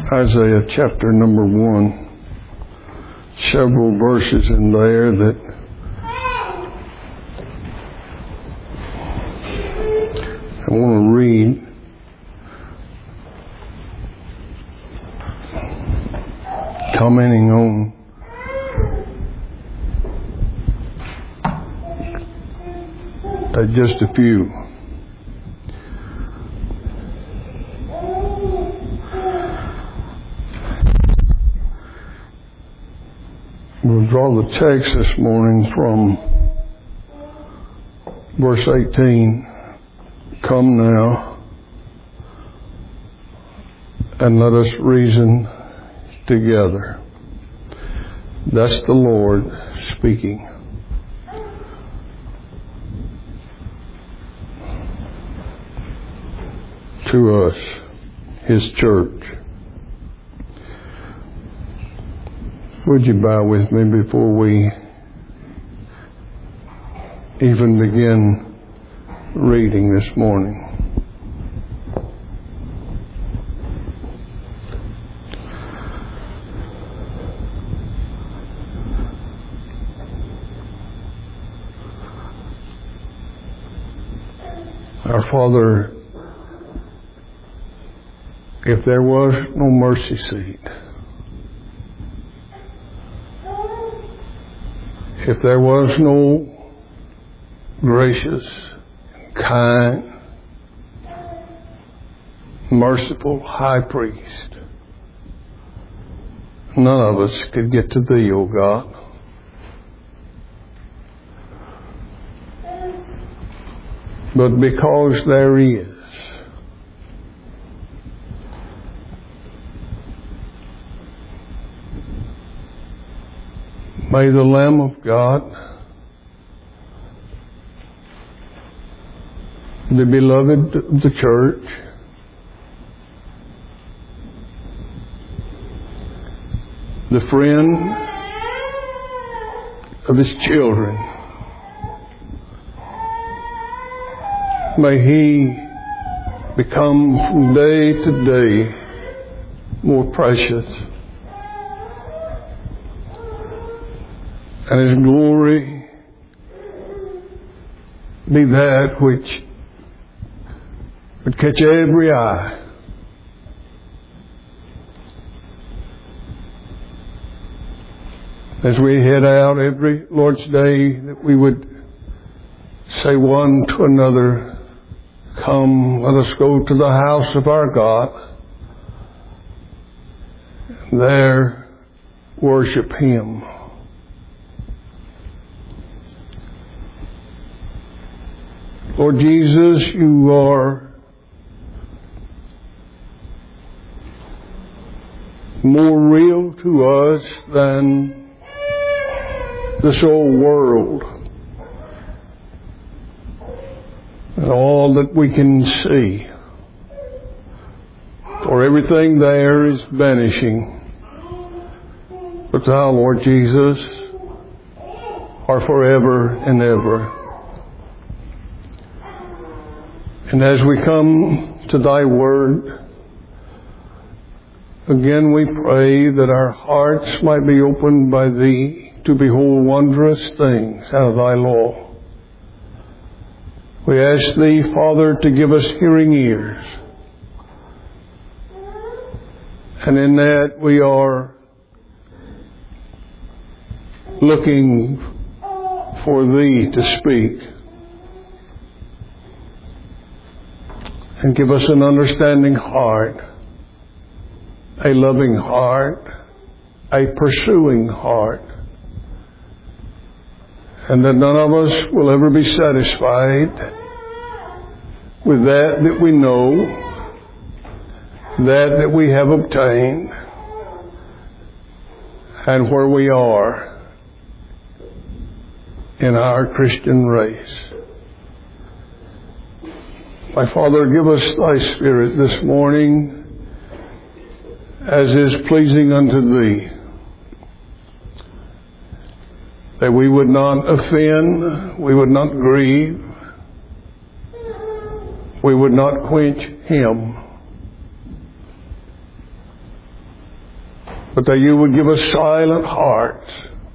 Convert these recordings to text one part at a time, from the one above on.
Isaiah chapter number 1. Several verses in there that I want to read. Commenting on just a few. We'll draw the text this morning from verse 18. Come now, and let us reason together. That's the Lord speaking. To us, His church. Would you bow with me before we even begin reading this morning? Our Father, if there was no mercy seat, if there was no gracious, kind, merciful high priest, none of us could get to Thee, O God. But because there is, may the Lamb of God, the beloved of the church, the friend of His children, may He become from day to day more precious, and His glory be that which would catch every eye. As we head out every Lord's Day, that we would say one to another, come, let us go to the house of our God, and there worship Him. Lord Jesus, You are more real to us than this old world and all that we can see. For everything there is vanishing. But Thou, Lord Jesus, are forever and ever. And as we come to Thy Word, again we pray that our hearts might be opened by Thee to behold wondrous things out of Thy law. We ask Thee, Father, to give us hearing ears. And in that we are looking for Thee to speak. And give us an understanding heart, a loving heart, a pursuing heart. And that none of us will ever be satisfied with that we know, that we have obtained, and where we are in our Christian race. My Father, give us Thy Spirit this morning as is pleasing unto Thee, that we would not offend, we would not grieve, we would not quench Him, but that you would give us silent hearts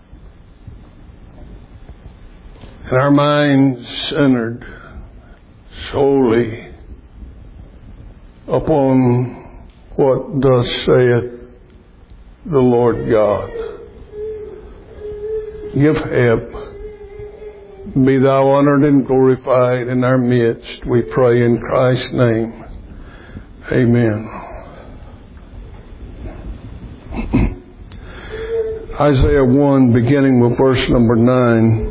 and our minds centered solely upon what thus saith the Lord God. Give help. Be thou honored and glorified in our midst, we pray in Christ's name. Amen. Isaiah 1, beginning with verse number 9.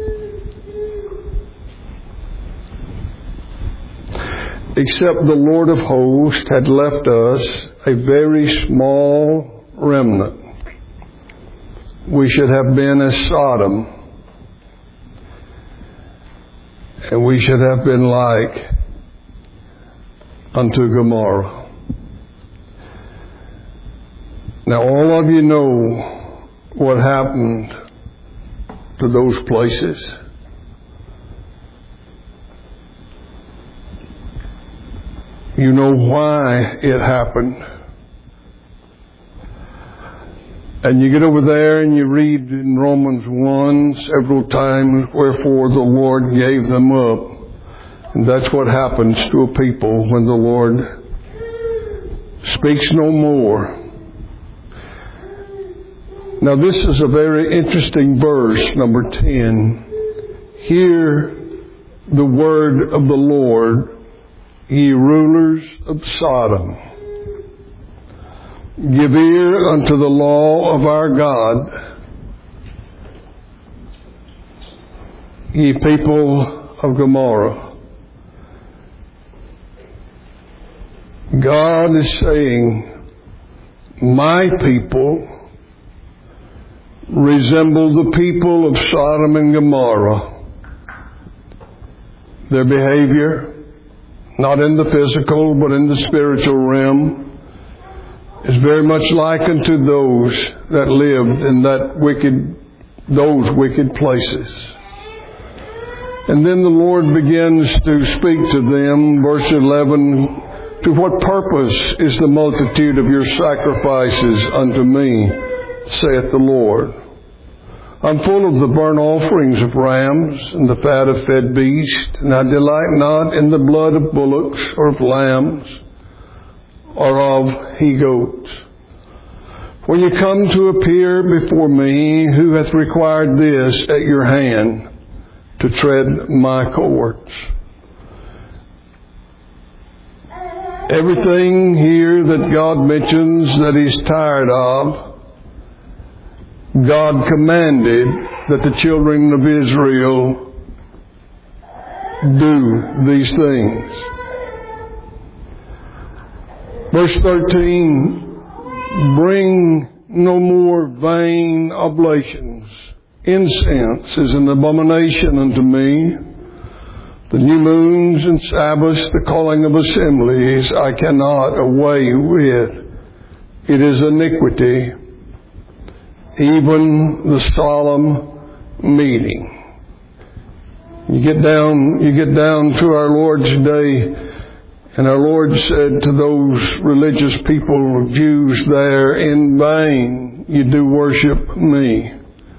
Except the Lord of hosts had left us a very small remnant, we should have been as Sodom, and we should have been like unto Gomorrah. Now all of you know what happened to those places. You know why it happened. And you get over there and you read in Romans 1 several times, wherefore the Lord gave them up. And that's what happens to a people when the Lord speaks no more. Now this is a very interesting verse, number 10. Hear the word of the Lord, ye rulers of Sodom. Give ear unto the law of our God, ye people of Gomorrah. God is saying, my people resemble the people of Sodom and Gomorrah. Their behavior, not in the physical, but in the spiritual realm, is very much likened to those that lived in those wicked places. And then the Lord begins to speak to them, verse 11, to what purpose is the multitude of your sacrifices unto me, saith the Lord. I'm full of the burnt offerings of rams and the fat of fed beasts, and I delight not in the blood of bullocks or of lambs or of he-goats. When you come to appear before me, who hath required this at your hand to tread my courts? Everything here that God mentions that He's tired of, God commanded that the children of Israel do these things. Verse 13, bring no more vain oblations. Incense is an abomination unto me. The new moons and Sabbaths, the calling of assemblies, I cannot away with. It is iniquity, even the solemn meeting. You get down to our Lord's day, and our Lord said to those religious people, Jews there, in vain you do worship me.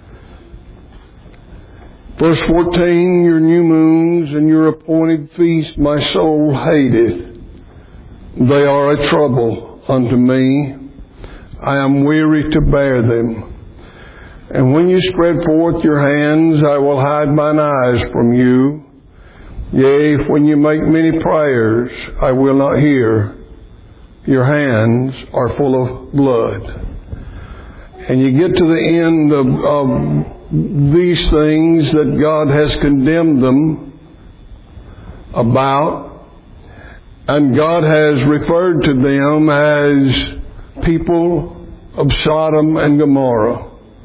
Verse 14, your new moons and your appointed feast my soul hateth. They are a trouble unto me. I am weary to bear them. And when you spread forth your hands, I will hide mine eyes from you. Yea, when you make many prayers, I will not hear. Your hands are full of blood. And you get to the end of these things that God has condemned them about, and God has referred to them as people of Sodom and Gomorrah.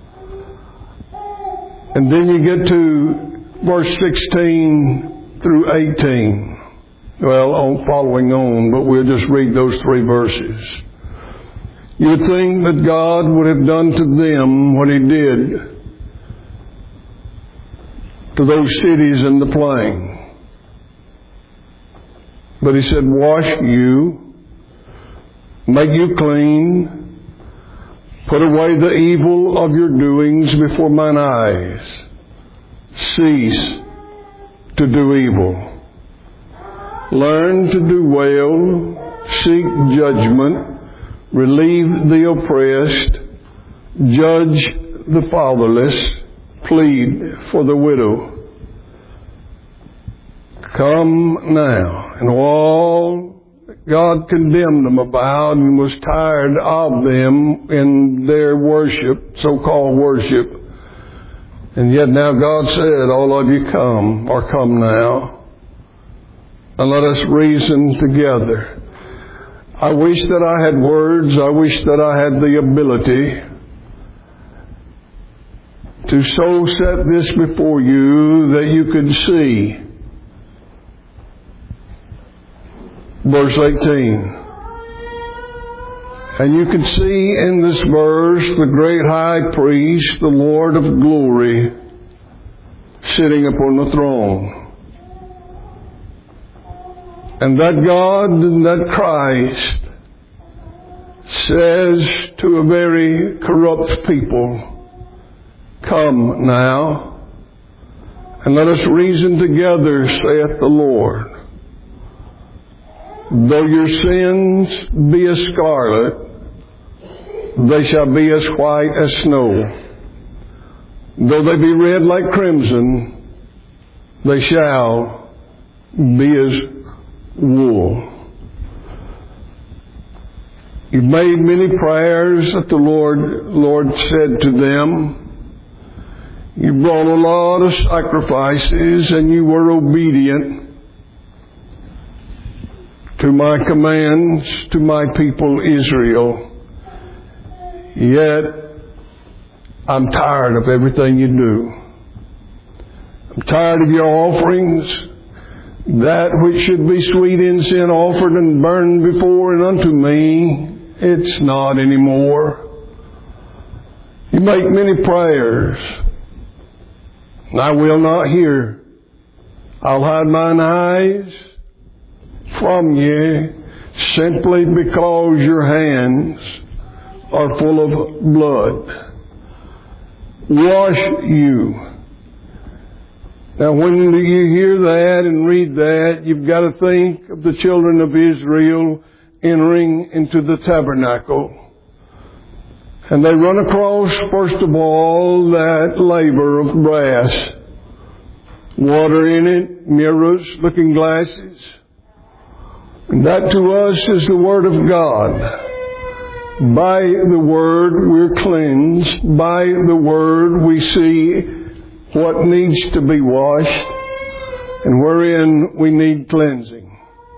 And then you get to verse 16 through 18. Well, following on, but we'll just read those three verses. You would think that God would have done to them what He did to those cities in the plain. But He said, wash you, make you clean, Put away the evil of your doings before mine eyes. Cease to do evil. Learn to do well. Seek judgment. Relieve the oppressed. Judge the fatherless. Plead for the widow. Come now. And all God condemned them about and was tired of them in their worship, so-called worship. And yet now God said, all of you come, or come now, and let us reason together. I wish that I had words. I wish that I had the ability to so set this before you that you could see. Verse 18. And you can see in this verse the great high priest, the Lord of glory, sitting upon the throne. And that God and that Christ says to a very corrupt people, come now, and let us reason together, saith the Lord. Though your sins be as scarlet, they shall be as white as snow. Though they be red like crimson, they shall be as wool. You've made many prayers that the Lord said to them. You brought a lot of sacrifices and you were obedient to my commands, to my people Israel. Yet, I'm tired of everything you do. I'm tired of your offerings. That which should be sweet incense offered and burned before and unto me, it's not anymore. You make many prayers, and I will not hear. I'll hide mine eyes from you simply because your hands are full of blood. Wash you. Now when you hear that and read that, you've got to think of the children of Israel entering into the tabernacle. And they run across, first of all, that laver of brass. Water in it, mirrors, looking glasses. And that to us is the Word of God. By the Word we're cleansed. By the Word we see what needs to be washed and wherein we need cleansing.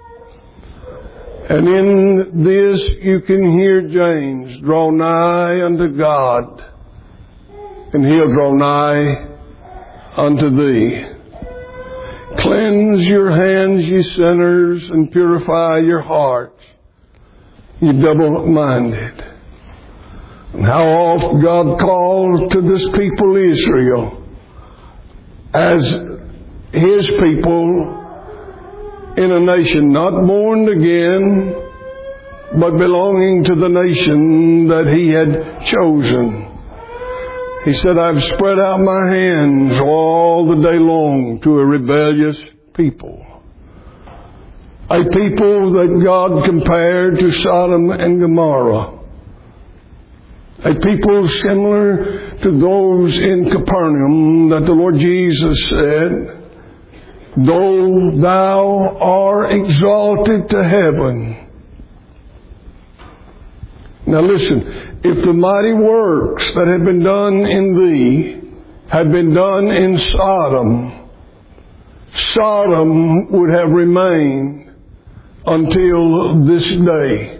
And in this you can hear James, draw nigh unto God, and He'll draw nigh unto thee. Cleanse your hands, ye sinners, and purify your hearts, ye double-minded. And how oft God called to this people Israel as His people in a nation not born again, but belonging to the nation that He had chosen. He said, I've spread out my hands all the day long to a rebellious people. A people that God compared to Sodom and Gomorrah. A people similar to those in Capernaum that the Lord Jesus said, though thou art exalted to heaven. Now listen, if the mighty works that had been done in thee had been done in Sodom, Sodom would have remained until this day.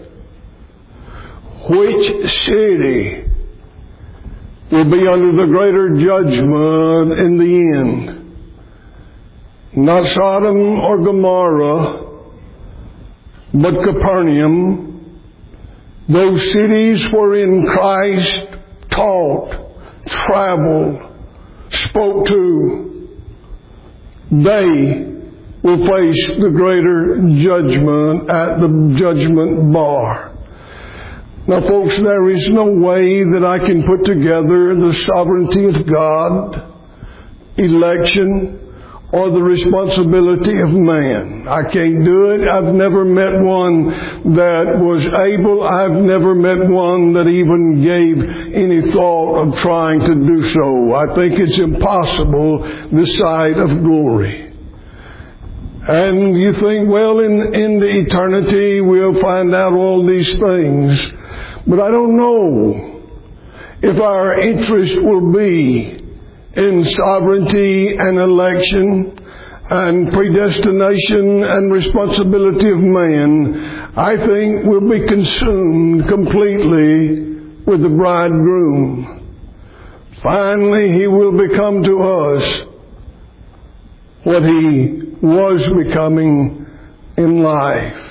Which city will be under the greater judgment in the end? Not Sodom or Gomorrah, but Capernaum. Those cities wherein Christ taught, traveled, spoke to, they will face the greater judgment at the judgment bar. Now, folks, there is no way that I can put together the sovereignty of God, election, or the responsibility of man. I can't do it. I've never met one that was able. I've never met one that even gave any thought of trying to do so. I think it's impossible this side of glory. And you think, well, in the eternity we'll find out all these things. But I don't know if our interest will be in sovereignty and election and predestination and responsibility of man. I think we'll be consumed completely with the bridegroom. Finally, he will become to us what he was becoming in life.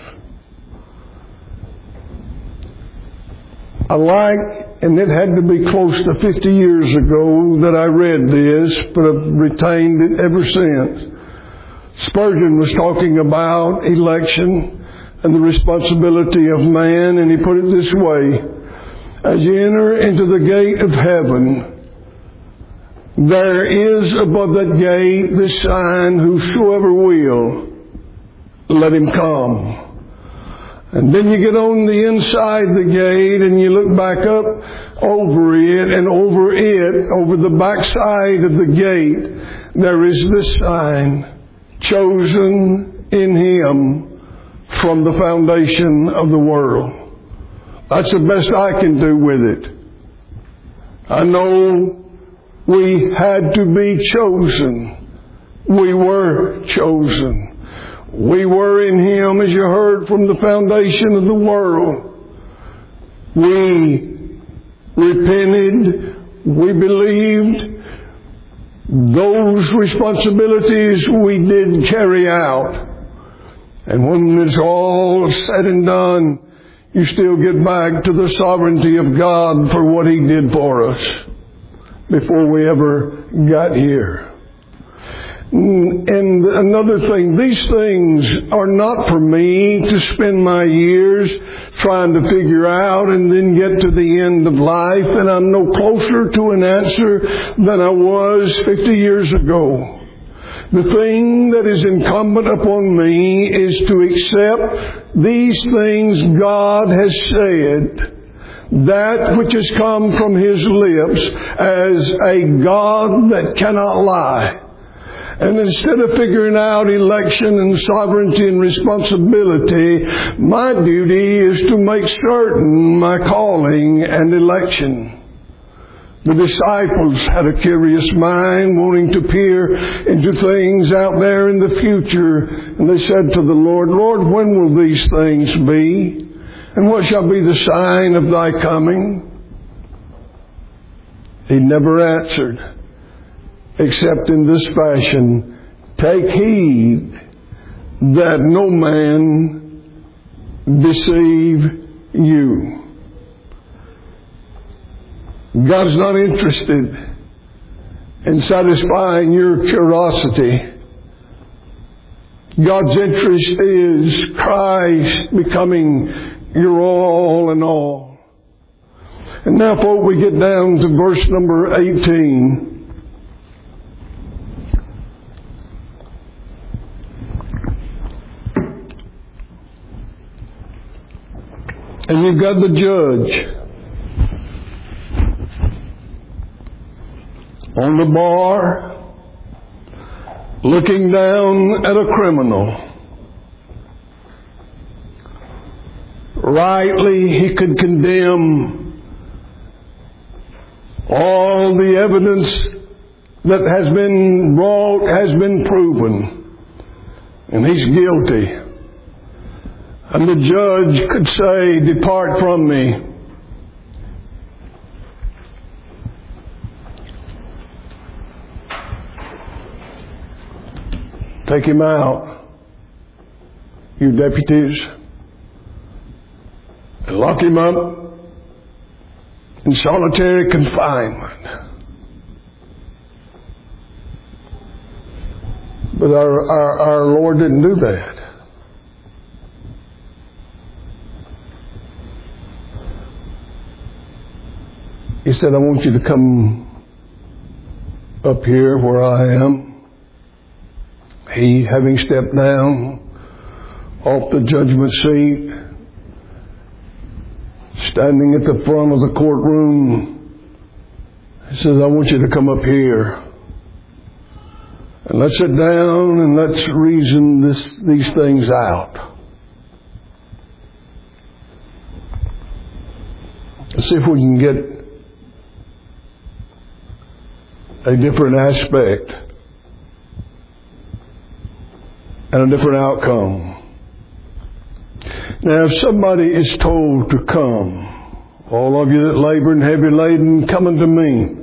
I like, and it had to be close to 50 years ago that I read this, but I've retained it ever since. Spurgeon was talking about election and the responsibility of man, and he put it this way: as you enter into the gate of heaven, there is above that gate this sign, whosoever will, let him come. And then you get on the inside the gate and you look back up over it, and over the backside of the gate, there is this sign: chosen in Him from the foundation of the world. That's the best I can do with it. I know we had to be chosen. We were chosen. We were in Him, as you heard, from the foundation of the world. We repented. We believed. Those responsibilities we did carry out. And when it's all said and done, you still get back to the sovereignty of God for what He did for us before we ever got here. And another thing, these things are not for me to spend my years trying to figure out and then get to the end of life, and I'm no closer to an answer than I was 50 years ago. The thing that is incumbent upon me is to accept these things God has said, that which has come from His lips, as a God that cannot lie. And instead of figuring out election and sovereignty and responsibility, my duty is to make certain my calling and election. The disciples had a curious mind, wanting to peer into things out there in the future. And they said to the Lord, Lord, when will these things be? And what shall be the sign of Thy coming? He never answered, except in this fashion: take heed that no man deceive you. God's not interested in satisfying your curiosity. God's interest is Christ becoming your all in all. And now, folks, we get down to verse number 18. And you've got the judge on the bar, looking down at a criminal. Rightly, he could condemn all the evidence that has been brought, has been proven, and he's guilty. And the judge could say, depart from me. Take him out, you deputies, and lock him up in solitary confinement. But our Lord didn't do that. He said, I want you to come up here where I am. He, having stepped down off the judgment seat, standing at the front of the courtroom, he says, I want you to come up here. And let's sit down and let's reason these things out. Let's see if we can get a different aspect and a different outcome. Now, if somebody is told to come, all of you that labor and heavy laden, come unto me.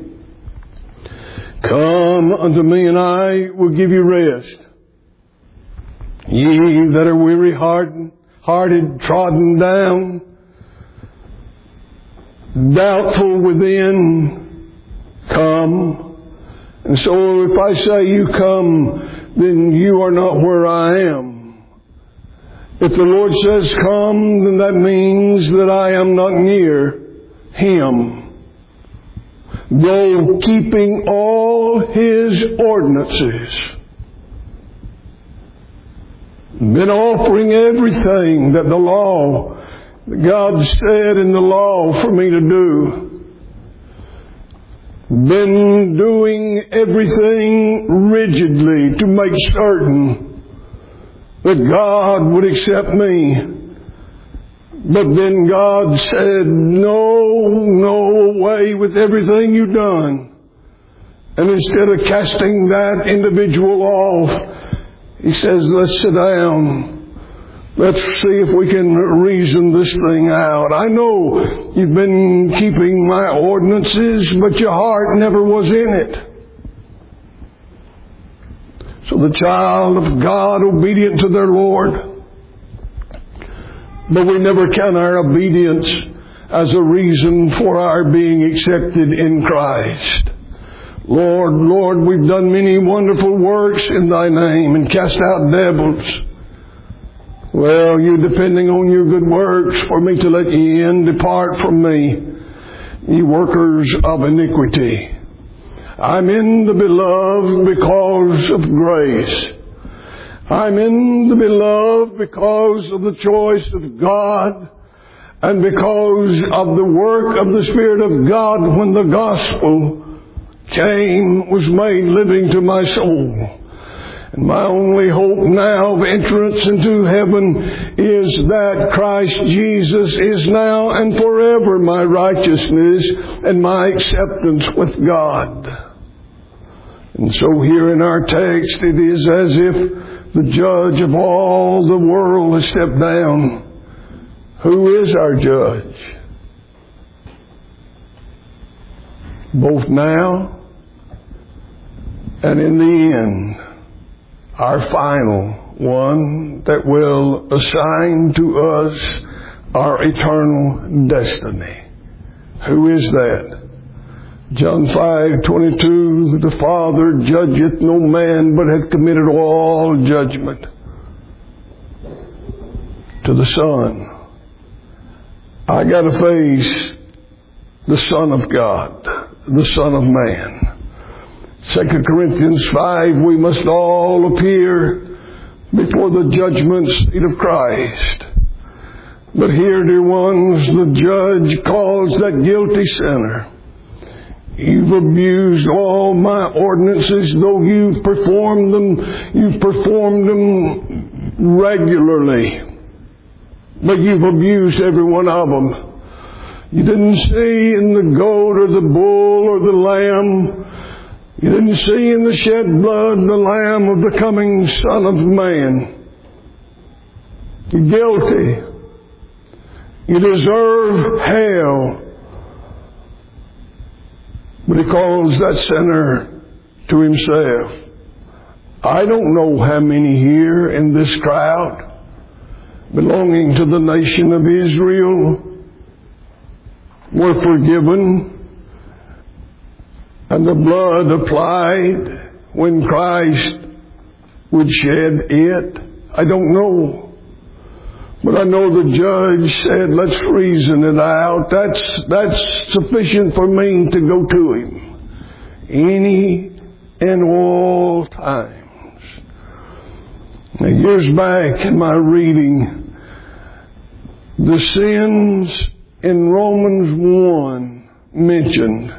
Come unto me, and I will give you rest. Ye that are weary-hearted, trodden down, doubtful within, come. And so if I say you come, then you are not where I am. If the Lord says come, then that means that I am not near Him. Though keeping all His ordinances, been offering everything that the law, God said in the law for me to do, been doing everything rigidly to make certain that God would accept me. But then God said, no away with everything you've done. And instead of casting that individual off, He says, let's sit down. Let's see if we can reason this thing out. I know you've been keeping my ordinances, but your heart never was in it. So the child of God, obedient to their Lord, but we never count our obedience as a reason for our being accepted in Christ. Lord, Lord, we've done many wonderful works in Thy name and cast out devils. Well, you're depending on your good works for me to let ye in. Depart from me, ye workers of iniquity. I'm in the beloved because of grace. I'm in the beloved because of the choice of God and because of the work of the Spirit of God when the gospel came, was made living to my soul. And my only hope now of entrance into heaven is that Christ Jesus is now and forever my righteousness and my acceptance with God. And so here in our text it is as if the judge of all the world has stepped down. Who is our judge? Both now and in the end, our final one that will assign to us our eternal destiny. Who is that? John 5:22, the Father judgeth no man, but hath committed all judgment to the Son. I got to face the Son of God, the Son of Man. 2 Corinthians 5, we must all appear before the judgment seat of Christ. But here, dear ones, the judge calls that guilty sinner. You've abused all my ordinances, though you've performed them regularly. But you've abused every one of them. You didn't see in the goat or the bull or the lamb. You didn't see in the shed blood the Lamb of the coming Son of Man. You're guilty. You deserve hell. But He calls that sinner to Himself. I don't know how many here in this crowd belonging to the nation of Israel were forgiven and the blood applied when Christ would shed it. I don't know. But I know the judge said, let's reason it out. That's sufficient for me to go to him any and all times. Now, years back in my reading, the sins in Romans 1 mentioned.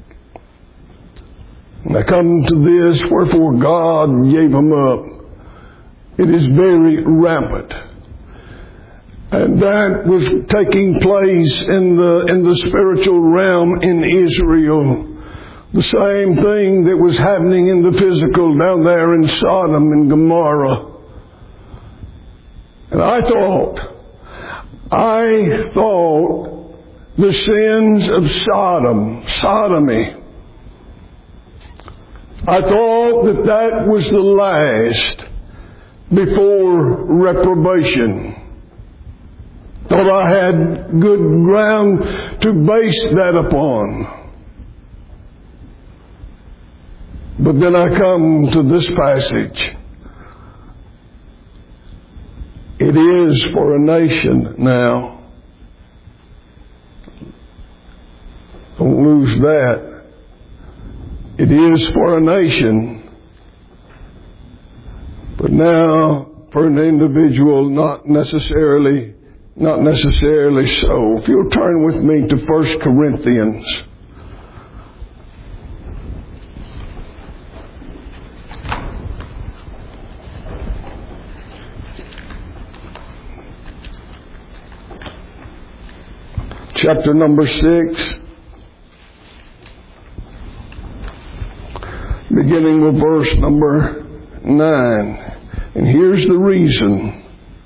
And I come to this, wherefore God gave them up. It is very rampant. And that was taking place in the spiritual realm in Israel. The same thing that was happening in the physical down there in Sodom and Gomorrah. And I thought the sins of sodomy, I thought that was the last before reprobation. Thought I had good ground to base that upon. But then I come to this passage. It is for a nation now. Don't lose that. It is for a nation. But now for an individual, not necessarily so. If you'll turn with me to 1 Corinthians. Chapter number 6. Beginning with verse number 9. And here's the reason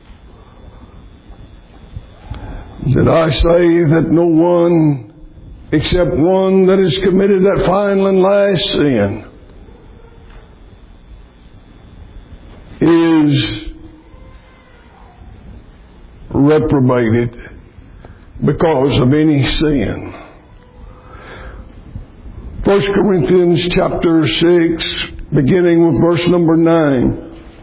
that I say that no one except one that has committed that final and last sin is reprobated because of any sin. 1 Corinthians chapter 6, beginning with verse number 9.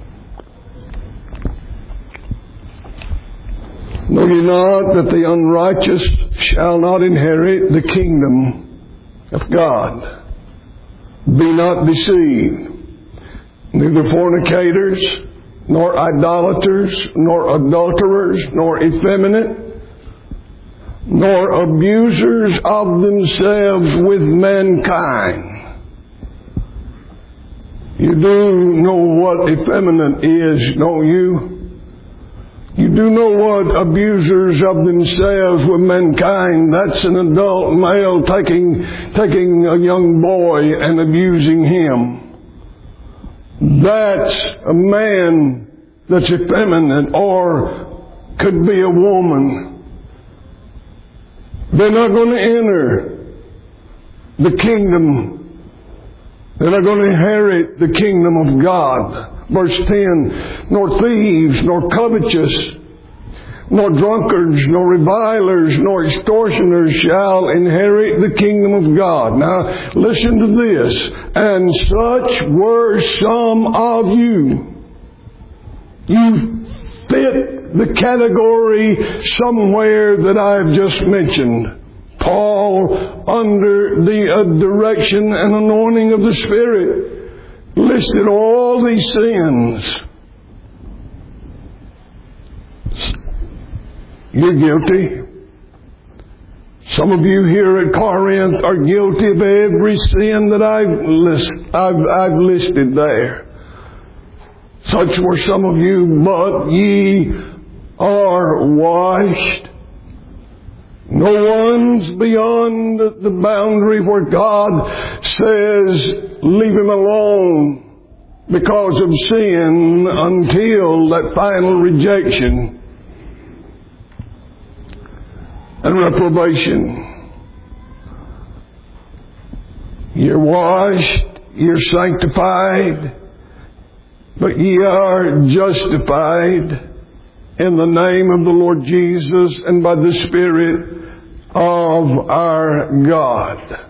Know ye not that the unrighteous shall not inherit the kingdom of God? Be not deceived. Neither fornicators, nor idolaters, nor adulterers, nor effeminate, nor abusers of themselves with mankind. You do know what effeminate is, don't you? You do know what abusers of themselves with mankind. That's an adult male taking a young boy and abusing him. That's a man that's effeminate, or could be a woman. They're not going to enter the kingdom. They're not going to inherit the kingdom of God. Verse 10, nor thieves, nor covetous, nor drunkards, nor revilers, nor extortioners shall inherit the kingdom of God. Now, listen to this. And such were some of you. You fit the category somewhere that I've just mentioned. Paul, under the direction and anointing of the Spirit, listed all these sins. You're guilty. Some of you here at Corinth are guilty of every sin that I've listed there. Such were some of you, but ye are washed. No one's beyond the boundary where God says, leave him alone because of sin until that final rejection and reprobation. You're washed, you're sanctified, but ye are justified in the name of the Lord Jesus and by the Spirit of our God.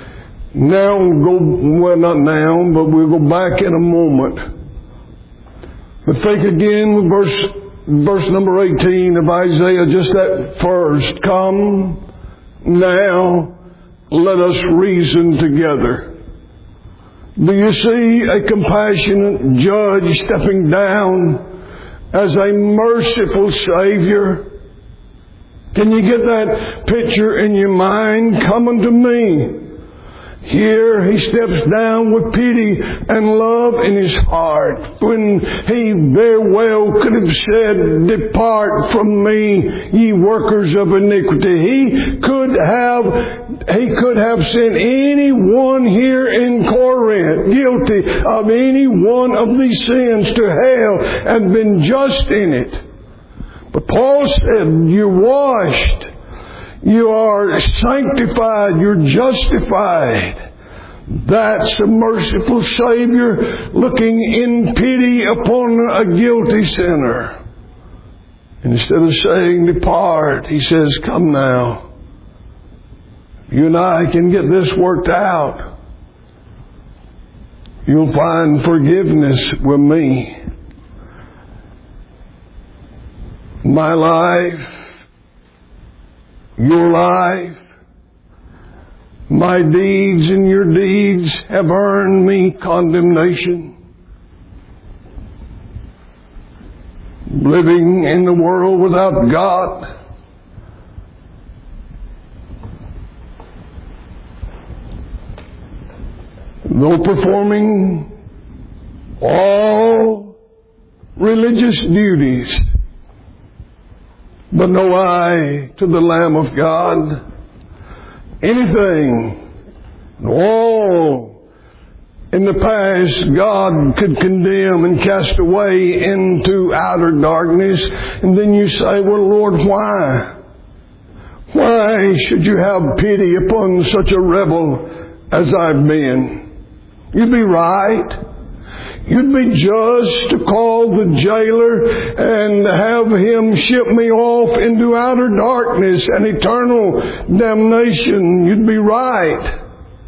Not now, but we'll go back in a moment. But think again with verse verse number 18 of Isaiah, just that first, come now, let us reason together. Do you see a compassionate judge stepping down as a merciful Savior? Can you get that picture in your mind? Come unto me. Here he steps down with pity and love in his heart, when he very well could have said, depart from me, ye workers of iniquity. He could have sent anyone here in Corinth guilty of any one of these sins to hell and been just in it. But Paul said, you're washed. You are sanctified. You're justified. That's a merciful Savior looking in pity upon a guilty sinner. And instead of saying, depart, he says, come now. You and I can get this worked out. You'll find forgiveness with me. My life, your life, my deeds and your deeds have earned me condemnation. Living in the world without God. Though performing all religious duties, but no eye to the Lamb of God. Anything, all in the past God could condemn and cast away into outer darkness. And then you say, well, Lord, why? Why should you have pity upon such a rebel as I've been? You'd be right. You'd be just to call the jailer and have him ship me off into outer darkness and eternal damnation. You'd be right.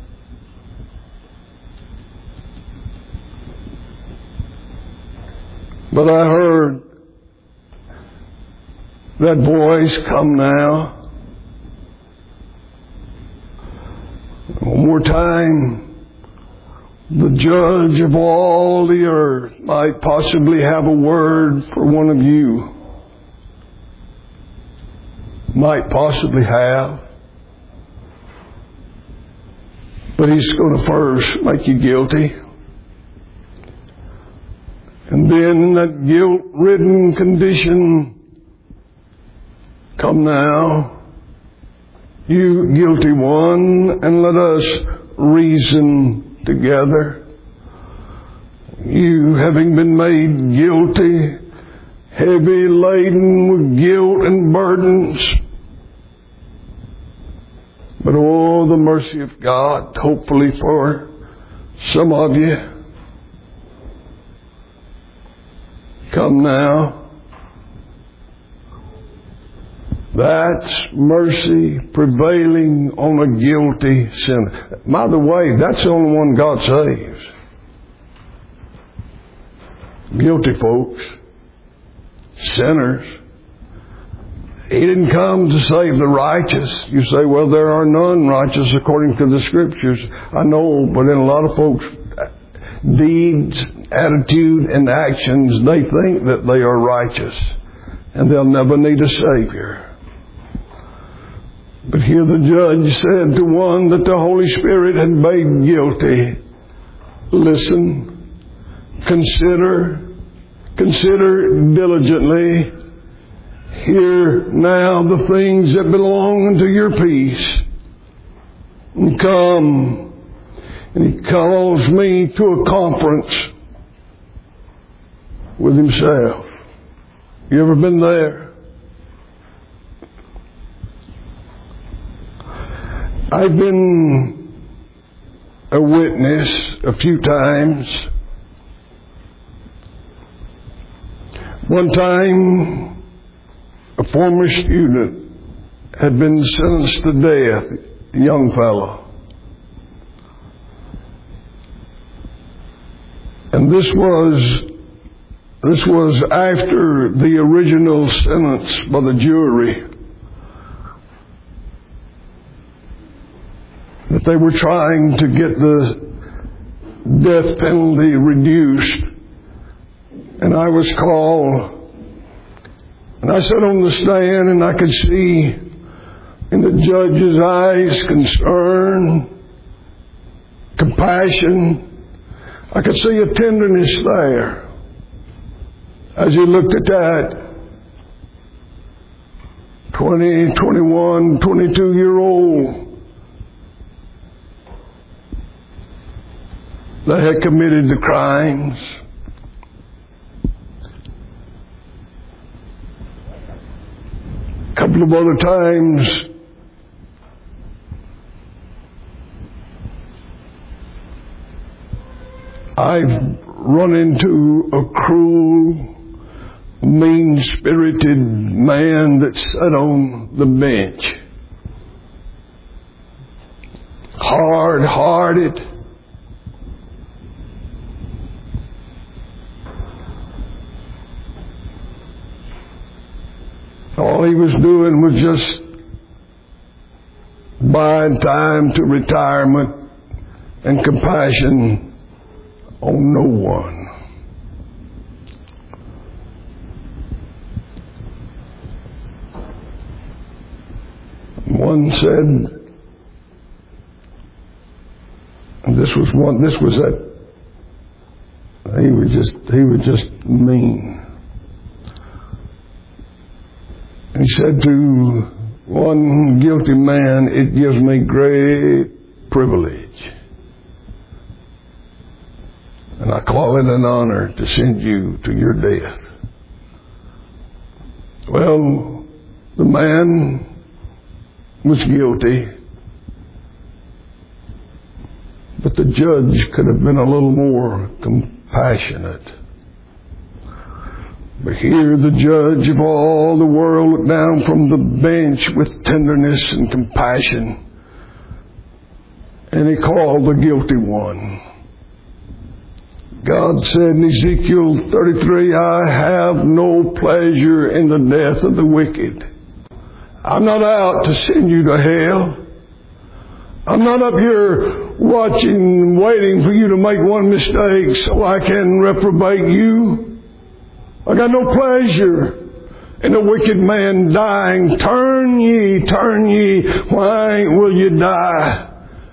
But I heard that voice, come now. One more time. The judge of all the earth might possibly have a word for one of you. Might possibly have. But he's going to first make you guilty. And then in that guilt-ridden condition, come now, you guilty one, and let us reason together. You, having been made guilty, heavy laden with guilt and burdens. But oh, the mercy of God, hopefully for some of you. Come now. That's mercy prevailing on a guilty sinner. By the way, that's the only one God saves. Guilty folks. Sinners. He didn't come to save the righteous. You say, well, there are none righteous according to the Scriptures. I know, but in a lot of folks' deeds, attitude, and actions, they think that they are righteous. And they'll never need a Savior. But here the judge said to one that the Holy Spirit had made guilty, listen, consider diligently, hear now the things that belong unto your peace, and come. And he calls me to a conference with himself. You ever been there? I've been a witness a few times. One time, a former student had been sentenced to death, a young fellow. And this was This was after the original sentence by the jury that they were trying to get the death penalty reduced. And I was called, and I sat on the stand, and I could see in the judge's eyes concern, compassion. I could see a tenderness there as he looked at that 20, 21, 22-year-old that had committed the crimes. A couple of other times I've run into a cruel, mean-spirited man that sat on the bench. Hard-hearted. All he was doing was just buying time to retirement and compassion on no one. One said, and this was that he was just mean. He said to one guilty man, "It gives me great privilege, and I call it an honor to send you to your death." Well, the man was guilty, but the judge could have been a little more compassionate. But here the judge of all the world looked down from the bench with tenderness and compassion, and he called the guilty one. God said in Ezekiel 33, "I have no pleasure in the death of the wicked." I'm not out to send you to hell. I'm not up here watching, waiting for you to make one mistake so I can reprobate you. I got no pleasure in a wicked man dying. Turn ye, why will you die?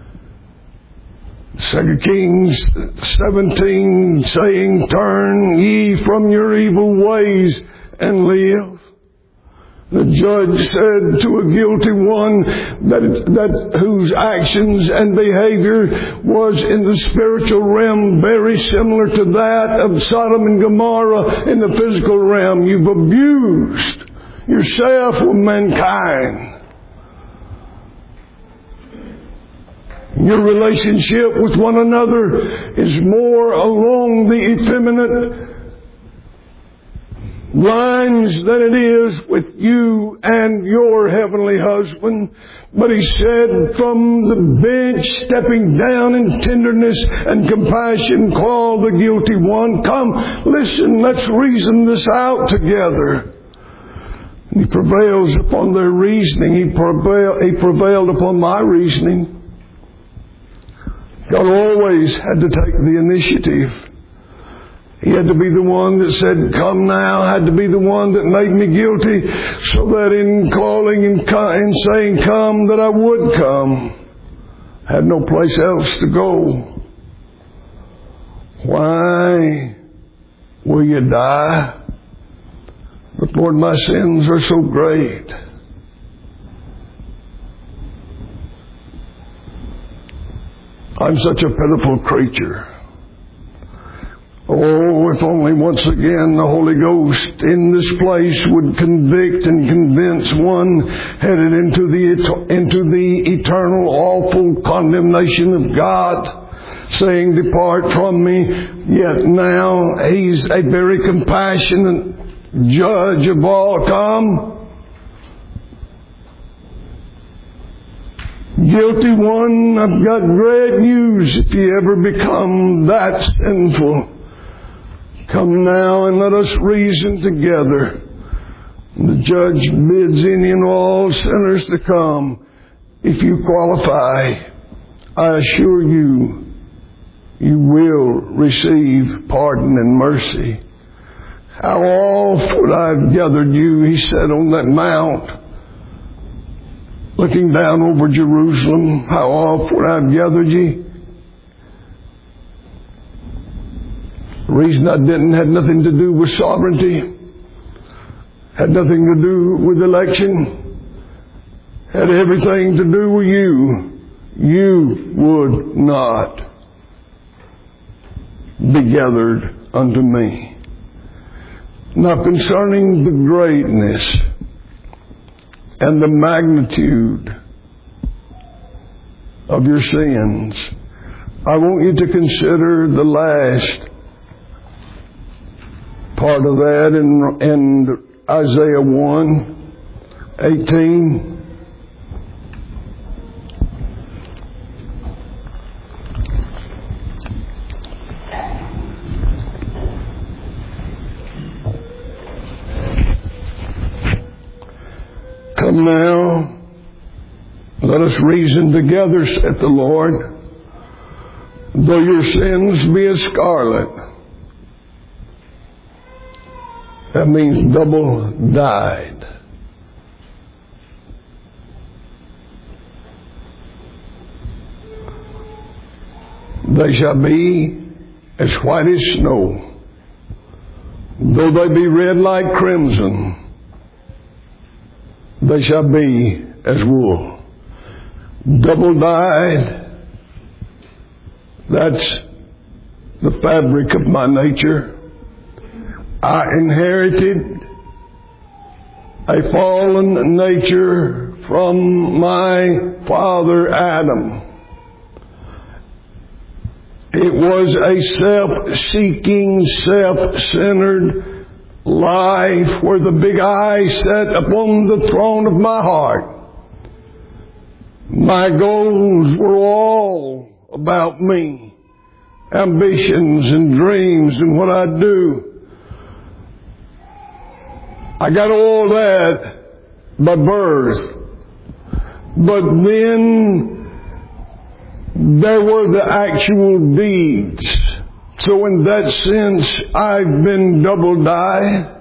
2 Kings 17 saying, "Turn ye from your evil ways and live." The judge said to a guilty one that whose actions and behavior was in the spiritual realm very similar to that of Sodom and Gomorrah in the physical realm. You've abused yourself with mankind. Your relationship with one another is more along the effeminate lines than it is with you and your heavenly husband. But he said from the bench, stepping down in tenderness and compassion, called the guilty one, "Come, listen, let's reason this out together." And he prevails upon their reasoning. He prevailed upon my reasoning. God always had to take the initiative. He had to be the one that said, "Come now," had to be the one that made me guilty, so that in calling and saying, "Come," that I would come. I had no place else to go. Why will you die? But Lord, my sins are so great. I'm such a pitiful creature. Oh, if only once again the Holy Ghost in this place would convict and convince one headed into the eternal awful condemnation of God, saying, "Depart from me." Yet now He's a very compassionate judge of all. Come, guilty one, I've got great news if you ever become that sinful. Come now and let us reason together. The judge bids any and all sinners to come. If you qualify, I assure you, you will receive pardon and mercy. How oft would I have gathered you, he said, on that mount, looking down over Jerusalem. How oft would I have gathered you? The reason I didn't had nothing to do with sovereignty, had nothing to do with election, had everything to do with you. You would not be gathered unto me. Now concerning the greatness and the magnitude of your sins, I want you to consider the last part of that in Isaiah 1:18. Come now, let us reason together, saith the Lord. Though your sins be as scarlet, that means double dyed, they shall be as white as snow. Though they be red like crimson, they shall be as wool. Double dyed, that's the fabric of my nature. I inherited a fallen nature from my father Adam. It was a self-seeking, self-centered life where the big I sat upon the throne of my heart. My goals were all about me, ambitions and dreams and what I'd do. I got all that by birth. But then there were the actual deeds. So in that sense, I've been double-dyed.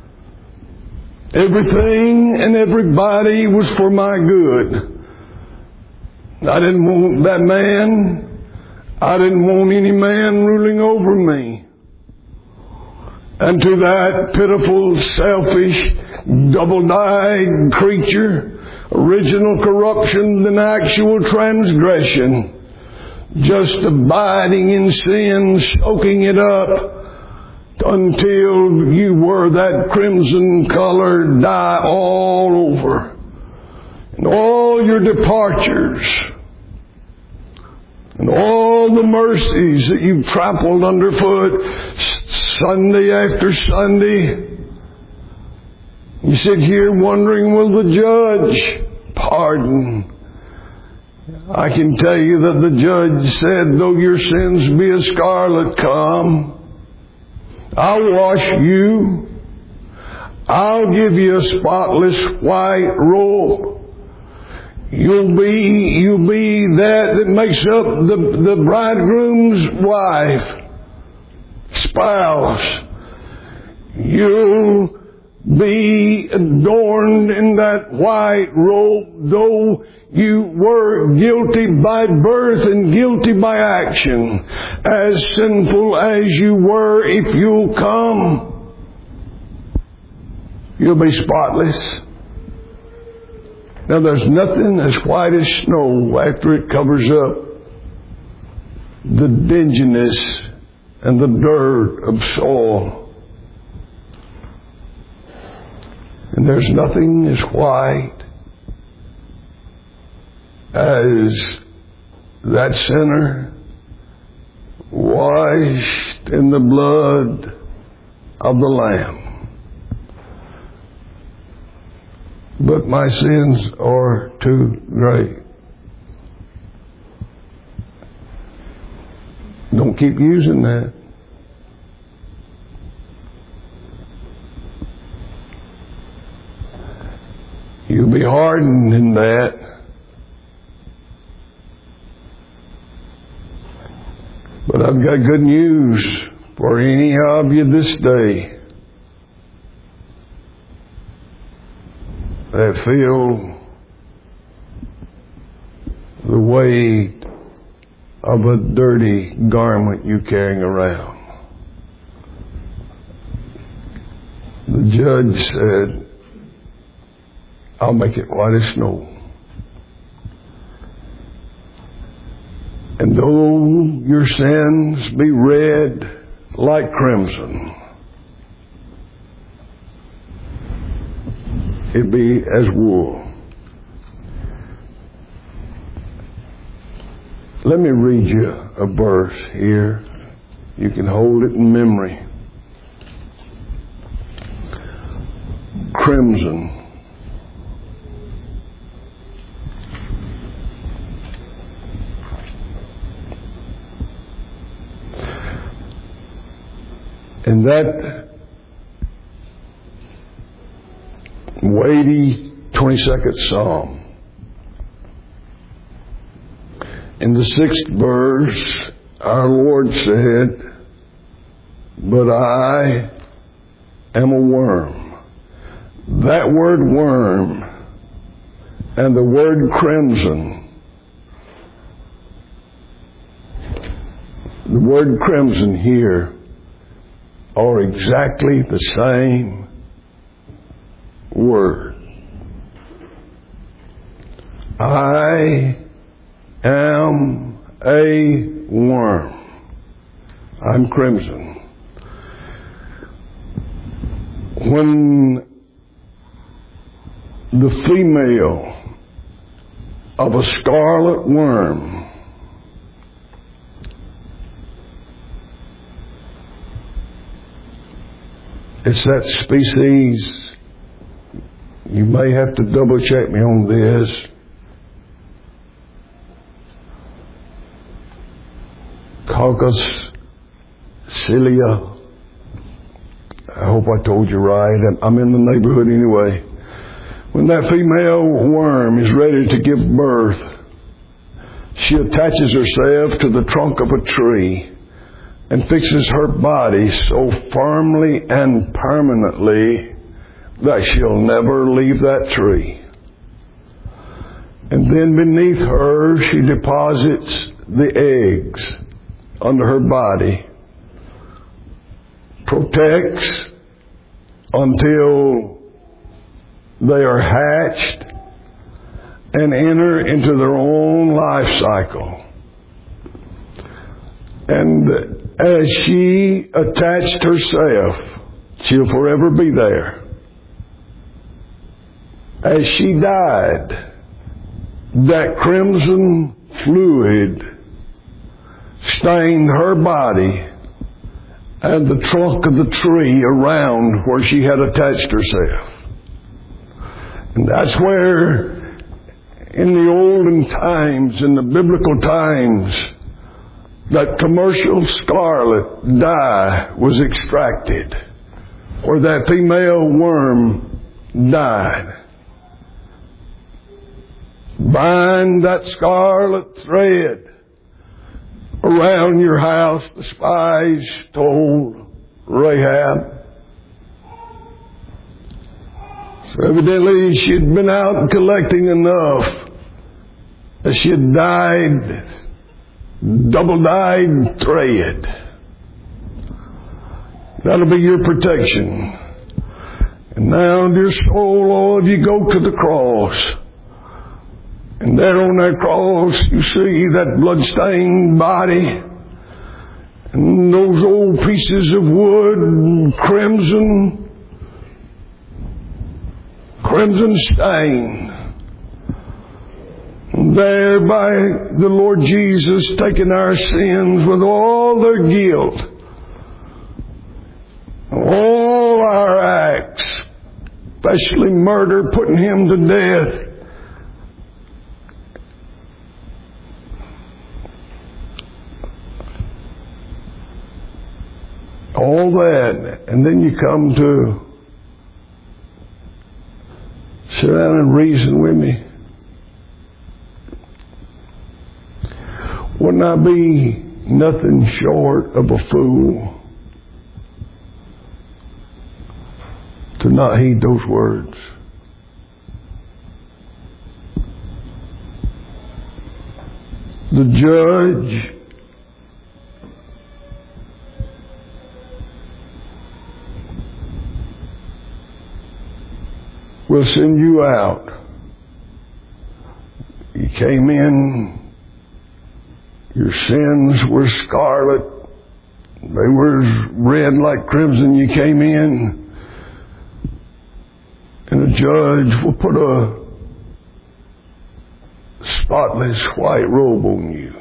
Everything and everybody was for my good. I didn't want that man. I didn't want any man ruling over me. And to that pitiful, selfish, double-dyed creature, original corruption than actual transgression, just abiding in sin, soaking it up until you were that crimson-colored dye all over. And all your departures and all the mercies that you've trampled underfoot Sunday after Sunday. You sit here wondering, will the judge pardon? I can tell you that the judge said, though your sins be as scarlet, come. I'll wash you. I'll give you a spotless white robe. You'll be that makes up the bridegroom's wife, spouse. You'll be adorned in that white robe, though you were guilty by birth and guilty by action, as sinful as you were. If you'll come, you'll be spotless. Now there's nothing as white as snow after it covers up the dinginess and the dirt of soil. And there's nothing as white as that sinner washed in the blood of the Lamb. But my sins are too great. Don't keep using that. hardened in that. But I've got good news for any of you this day that feel the weight of a dirty garment you're carrying around. The judge said, I'll make it white as snow. And though your sins be red like crimson, it be as wool. Let me read you a verse here. You can hold it in memory. Crimson. In that weighty 22nd Psalm, in the 6th verse, our Lord said, but I am a worm. That word worm and the word crimson, the word crimson here are exactly the same word. I am a worm. I'm crimson. When the female of a scarlet worm it's that species, you may have to double check me on this, Coccus cilia. I hope I told you right. I'm in the neighborhood anyway. When that female worm is ready to give birth, she attaches herself to the trunk of a tree and fixes her body so firmly and permanently that she'll never leave that tree. And then beneath her, she deposits the eggs under her body, protects until they are hatched and enter into their own life cycle. And as she attached herself, she'll forever be there. As she died, that crimson fluid stained her body and the trunk of the tree around where she had attached herself. And that's where, in the olden times, in the biblical times, that commercial scarlet dye was extracted, where that female worm died. Bind that scarlet thread around your house, the spies told Rahab. So evidently she had been out collecting enough that she had dyed, double-dyed thread. That'll be your protection. And now, dear soul, all of you go to the cross. And there on that cross, you see that blood-stained body and those old pieces of wood, crimson stain. And there by the Lord Jesus taking our sins with all their guilt, all our acts, especially murder, putting Him to death. All that, and then you come to Sit down and reason with me. Wouldn't I be nothing short of a fool to not heed those words? The judge will send you out. You came in, your sins were scarlet. They were red like crimson. You came in, and the judge will put a spotless white robe on you.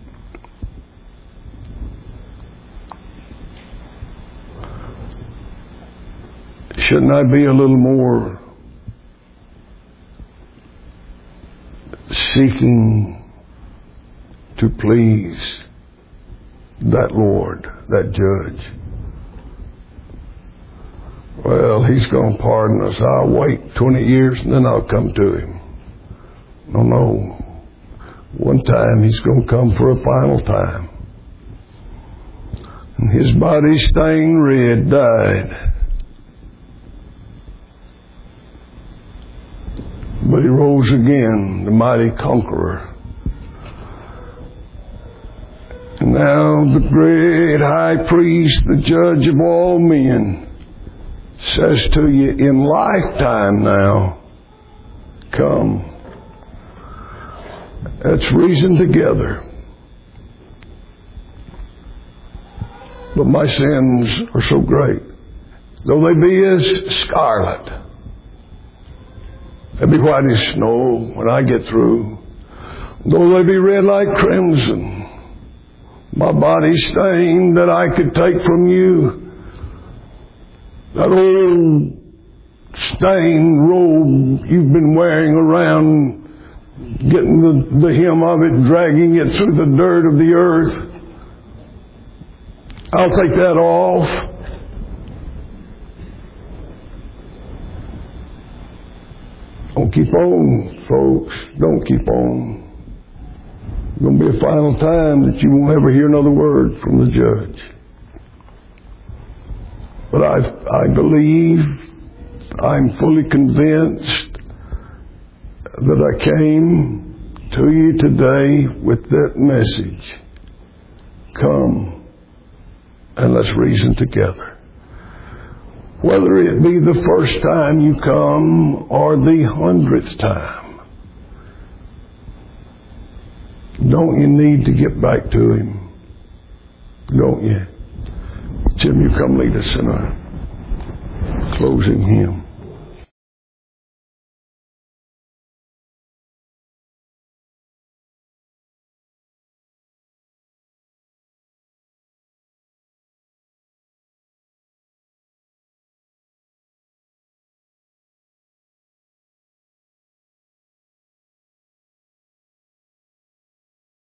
Shouldn't I be a little more seeking to please that Lord, that judge? Well, he's going to pardon us. I'll wait 20 years and then I'll come to him. No. One time he's going to come for a final time. And his body stained red died. But he rose again, the mighty conqueror. And now the great high priest, the judge of all men, says to you in lifetime now, come. Let's reason together. But my sins are so great. Though they be as scarlet, they'll be white as snow when I get through. Though they be red like crimson, my body stained that I could take from you that old stained robe you've been wearing around, getting the hem of it, dragging it through the dirt of the earth. I'll take that off. Don't keep on, folks. Don't keep on. It's going to be a final time that you won't ever hear another word from the judge. But I believe, I'm fully convinced that I came to you today with that message. Come and let's reason together. Whether it be the first time you come or the 100th time, don't you need to get back to him? Don't you? Jim, you come lead us in a closing hymn.